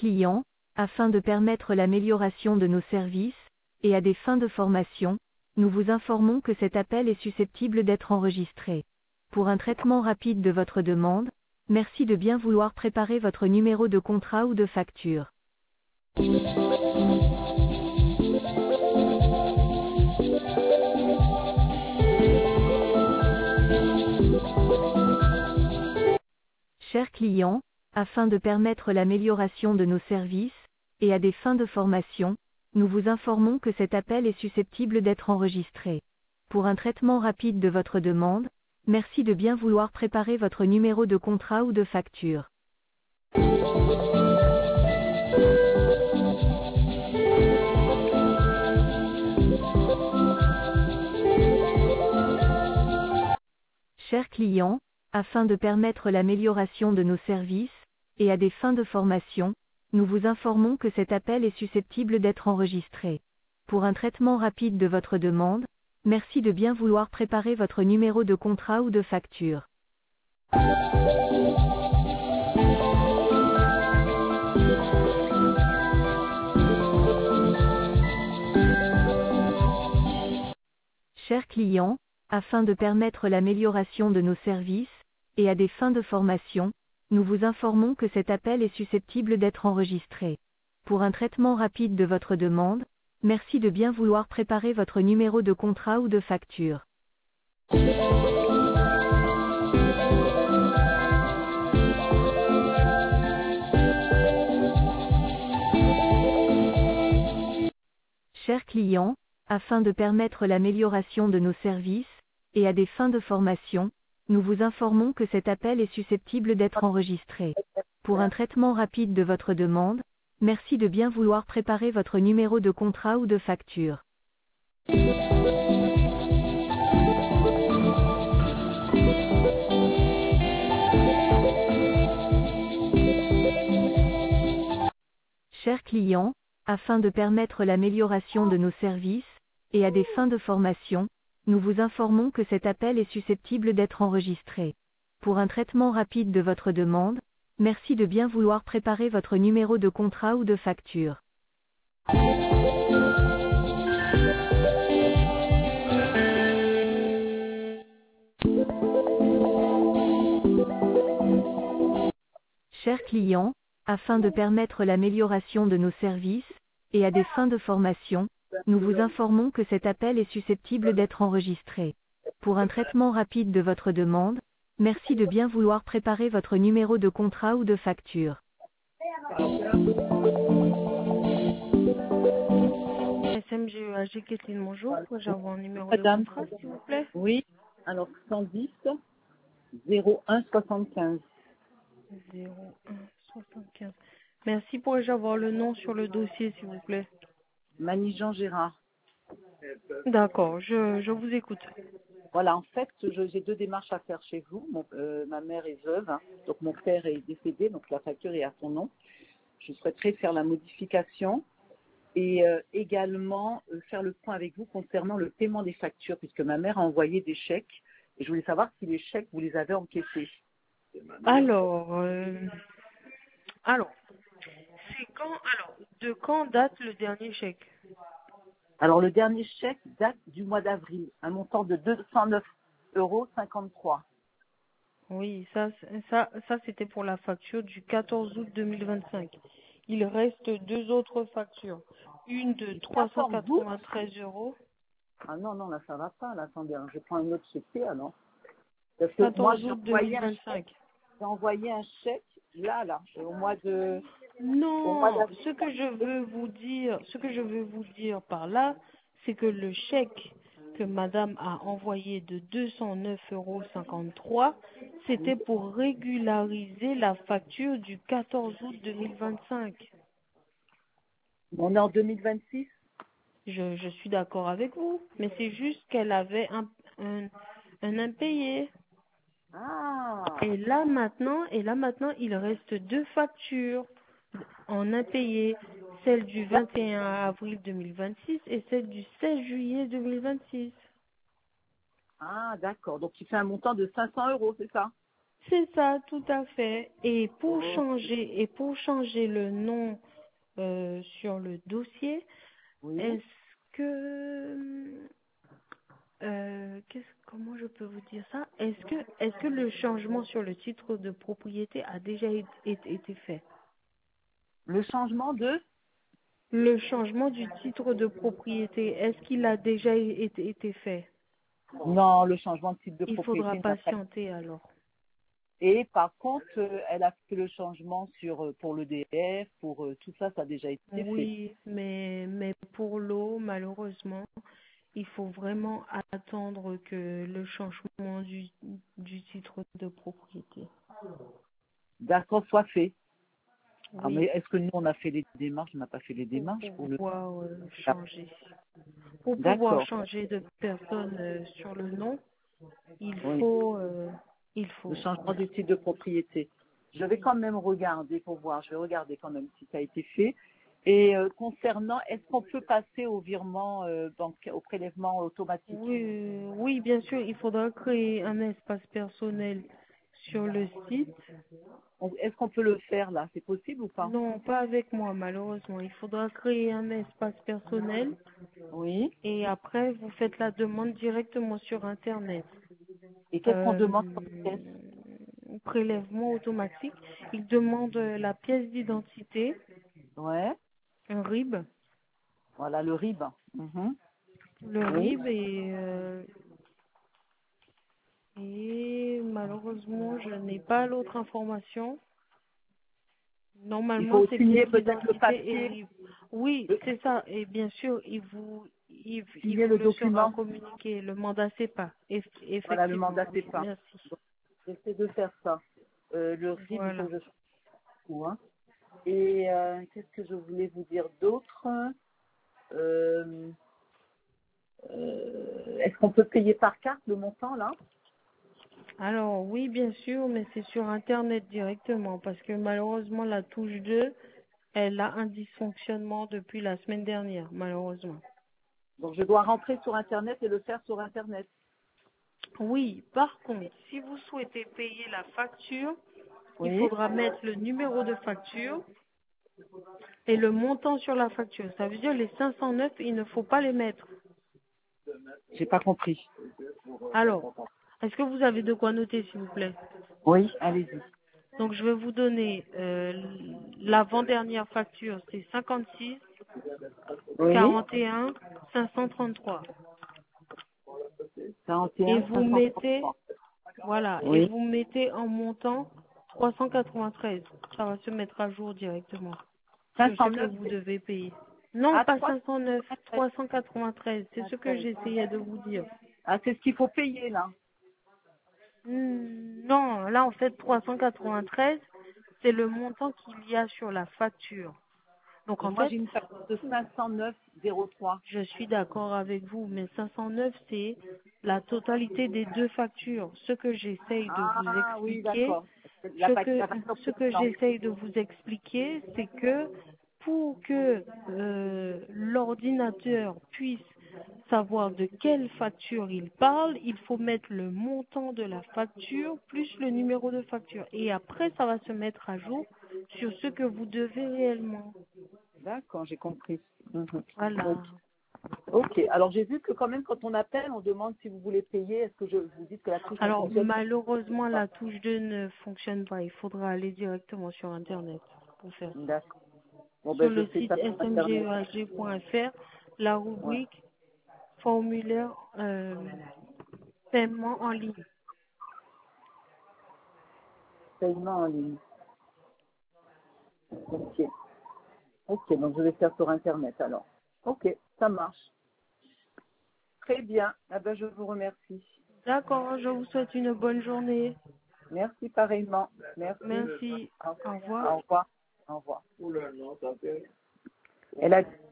client, afin de permettre l'amélioration de nos services, et à des fins de formation, nous vous informons que cet appel est susceptible d'être enregistré. Pour un traitement rapide de votre demande, merci de bien vouloir préparer votre numéro de contrat ou de facture. Chers clients, afin de permettre l'amélioration de nos services, et à des fins de formation, nous vous informons que cet appel est susceptible d'être enregistré. Pour un traitement rapide de votre demande, merci de bien vouloir préparer votre numéro de contrat ou de facture. Chers clients, afin de permettre l'amélioration de nos services, et à des fins de formation, nous vous informons que cet appel est susceptible d'être enregistré. Pour un traitement rapide de votre demande, merci de bien vouloir préparer votre numéro de contrat ou de facture. Chers clients, afin de permettre l'amélioration de nos services, et à des fins de formation, nous vous informons que cet appel est susceptible d'être enregistré. Pour un traitement rapide de votre demande, merci de bien vouloir préparer votre numéro de contrat ou de facture. Chers clients, afin de permettre l'amélioration de nos services, et à des fins de formation, nous vous informons que cet appel est susceptible d'être enregistré. Pour un traitement rapide de votre demande, merci de bien vouloir préparer votre numéro de contrat ou de facture. Chers clients, afin de permettre l'amélioration de nos services, et à des fins de formation, nous vous informons que cet appel est susceptible d'être enregistré. Pour un traitement rapide de votre demande, merci de bien vouloir préparer votre numéro de contrat ou de facture. Chers clients, afin de permettre l'amélioration de nos services, et à des fins de formation, nous vous informons que cet appel est susceptible d'être enregistré. Pour un traitement rapide de votre demande, merci de bien vouloir préparer votre numéro de contrat ou de facture. SMGEAG Kathleen, bonjour. Pourrais-je avoir un numéro de Madame, contrat, s'il vous plaît? oui, alors 110 01 75. 0175. Merci. Pourrais-je avoir le nom sur le dossier, s'il vous plaît? Mani-Jean Gérard. D'accord, je vous écoute. Voilà, en fait, j'ai deux démarches à faire chez vous. Ma mère est veuve, hein, donc mon père est décédé, donc la facture est à son nom. Je souhaiterais faire la modification et également faire le point avec vous concernant le paiement des factures, puisque ma mère a envoyé des chèques et je voulais savoir si les chèques, vous les avez encaissés. Alors, de quand date le dernier chèque? Alors, le dernier chèque date du mois d'avril, un montant de 209,53 €. Oui, ça c'était pour la facture du 14 août 2025. Il reste deux autres factures. Une de 393 €. Ah non, là, ça va pas. Là, attendez, je prends une autre chèque, alors. Parce que moi, 14 août 2025. j'ai envoyé un chèque, là, au mois de... Non, ce que je veux vous dire par là, c'est que le chèque que madame a envoyé de 209,53 €, c'était pour régulariser la facture du 14 août 2025. On est en 2026. Je suis d'accord avec vous, mais c'est juste qu'elle avait un impayé. Ah, Et là maintenant, il reste deux factures en impayé, celle du 21 avril 2026 et celle du 16 juillet 2026. d'accord. Donc, il fait un montant de 500 €, c'est ça? C'est ça, tout à fait. Et pour changer le nom sur le dossier, Oui. est-ce que comment je peux vous dire ça? Est-ce que le changement sur le titre de propriété a déjà été fait? Le changement de? Le changement du titre de propriété, est-ce qu'il a déjà été fait? Non, le changement de type de Il faudra propriété n'a pas. patienter alors. Et par contre, elle a fait le changement pour l'EDF, pour tout ça, ça a déjà été fait. Oui, mais pour l'eau, malheureusement, il faut vraiment attendre que le changement du titre de propriété. D'accord, soit fait. Ah, mais Oui, est-ce que nous, on a fait les démarches? On n'a pas fait les pour démarches pour le. pouvoir Ah, changer. Pour pouvoir d'accord, changer de personne sur le nom, il oui. faut, il Le faut. changement du titre de propriété. Je vais quand même regarder pour voir. Je vais regarder quand même si ça a été fait. Et concernant, est-ce qu'on peut passer au virement au prélèvement automatique? Oui, oui, bien sûr, il faudra créer un espace personnel sur le site. Est-ce qu'on peut le faire là? C'est possible ou pas? Non, pas avec moi, malheureusement. Il faudra créer un espace personnel Oui. et après, vous faites la demande directement sur Internet. Et qu'est-ce qu'on demande comme pièce? Prélèvement automatique. Il demande la pièce d'identité, Ouais. un RIB, Voilà le RIB. Mhm. le Oui. RIB et malheureusement, je n'ai pas l'autre information. Il Normalement, faut c'est signer pièce peut-être le d'identité et papier, RIB. Oui, c'est ça. Et bien sûr, il signer vous le le sera document. communiqué, le mandat CEPA. Voilà le Effectivement, mandat oui. CEPA. Merci. Donc, j'essaie de faire ça. Le RIB, il faut Voilà. que je fasse tout, hein. Et qu'est-ce que je voulais vous dire d'autre? Euh, Est-ce qu'on peut payer par carte le montant là? Alors, oui, bien sûr, mais c'est sur Internet directement parce que malheureusement, la touche 2, elle a un dysfonctionnement depuis la semaine dernière, malheureusement. Donc je dois rentrer sur Internet et le faire sur Internet. Oui, par contre, si vous souhaitez payer la facture, il Oui. faudra mettre le numéro de facture et le montant sur la facture. Ça veut dire les 509, il ne faut pas les mettre. J'ai pas compris. Alors, est-ce que vous avez de quoi noter, s'il vous plaît? Oui, allez-y. Donc, je vais vous donner l'avant-dernière facture, c'est 56 Oui. 41 533. 41 Et vous 533. mettez, voilà, et Oui. vous mettez en montant 393. Ça va se mettre à jour directement sur ce que 509, vous c'est devez payer. Non, à pas 3. 509, 393. C'est ce que j'essayais de vous dire. Ah, c'est ce qu'il faut payer là. Non, là, en fait, 393, c'est le montant qu'il y a sur la facture. Donc, Mais en moi fait, j'ai une facture de 509,03. je suis d'accord avec vous, mais 509, c'est la totalité des deux factures. Ce que j'essaye de vous Ah oui, expliquer, d'accord. La facture ce que précédente. j'essaye de vous expliquer, c'est que pour que l'ordinateur puisse savoir de quelle facture il parle, il faut mettre le montant de la facture plus le numéro de facture. Et après, ça va se mettre à jour sur ce que vous devez réellement. D'accord, j'ai compris. Mhm. Voilà. Ok. Ok. Alors j'ai vu que quand même quand on appelle, on demande si vous voulez payer. Est-ce que vous dites que la touche ne Alors, fonctionne malheureusement, pas? la touche 2 ne fonctionne pas. Il faudra aller directement sur Internet pour faire ça. D'accord. Bon Sur ben je le fais site ça sur Internet. smgehg.fr, la Ouais. rubrique formulaire paiement en ligne. Paiement en ligne. Ok. Ok, donc je vais faire sur Internet alors. Ok, ça marche. Très bien. Ah ben je vous remercie. D'accord, je vous souhaite une bonne journée. Merci pareillement. Merci. Merci. Au Au revoir. au revoir. Au revoir. Elle a